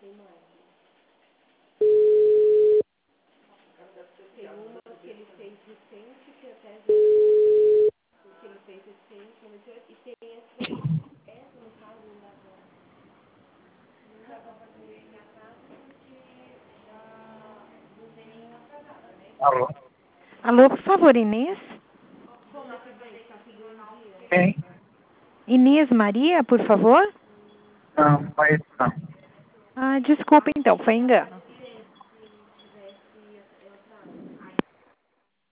Alô? Alô, por favor, Inês? Quem? Inês Maria, por favor? Não, mas não. Ah, desculpa então, foi engano.